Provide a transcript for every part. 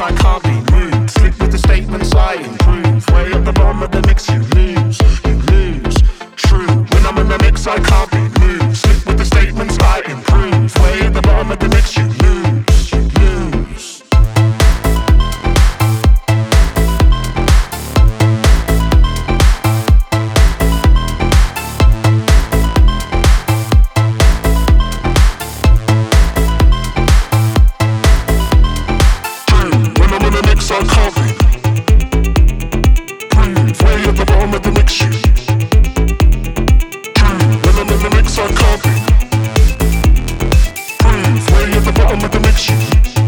I can't be moved. Slip with the statements I improve. Way at the bottom of the mix you lose. You lose. True. When I'm in the mix I can't be moved. Slip with the statements I improve. Way at the bottom of the mix you lose. You lose. I can't be prove. Way at the bottom of the mix you prove. When I'm in the mix I can't be prove. Way at the bottom of the mix you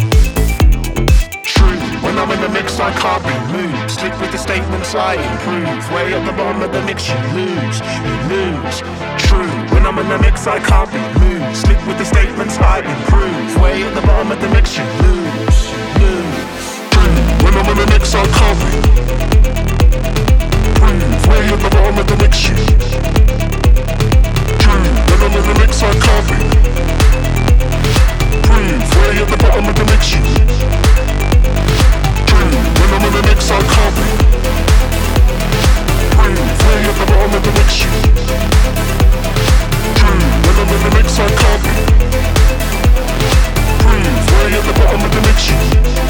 true. When I'm in the mix I can't be moved. Stick with the statements I improve. Way at the bottom of the mix you lose. You lose. True. When I'm in the mix I can't be moved. Stick with the statements I improve. Way at the bottom of the mix you lose. You lose. When I'm in the mix, I can't be prove. Way at the bottom of the mix, you true. When I'm in the mix, I can't be prove. Way at the bottom of the mix, you true. When I'm in the mix, I can't be prove. Way at the bottom of the mix, you true. When I'm in the mix, I can't be prove. Way at the bottom of the mix, you.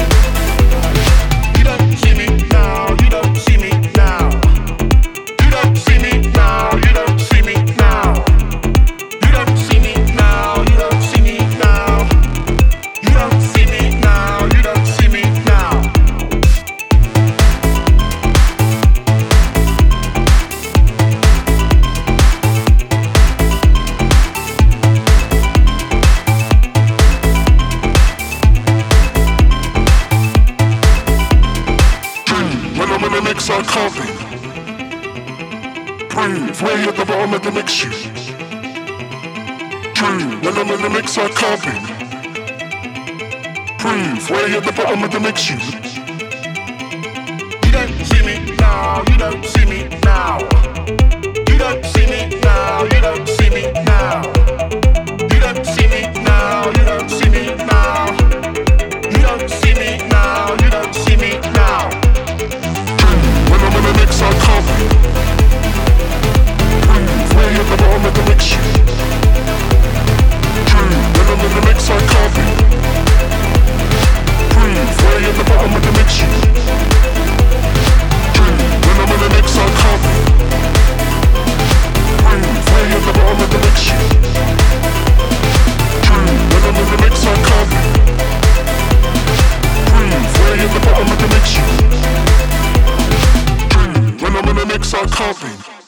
You don't see me now, you don't see me now. You don't see me now, you don't see me now. You don't see me now, you don't see me now. You don't see me now, you don't see me now. When I'm in the mix, I can't be prove. Way at the bottom of the mix, you true. When I'm in the mix, I can't be prove. Way at the bottom of the mix, you. You don't see me now, you don't see me now. You don't see me now, you don't see me now. You don't see me now, you don't see me now. You don't see me now, you don't see me now. When I'm in the mix, I can't be prove. Way at the bottom of the mix, you true. When I'm in the mix, I can't be prove. Way at the bottom of the mix, you true. When I'm in the mix, I can't be prove. Way at the bottom of the mix, you true. When I'm in the mix, I can't be prove. Way at the bottom of the mix, you. When I'm in the mix, I can't be.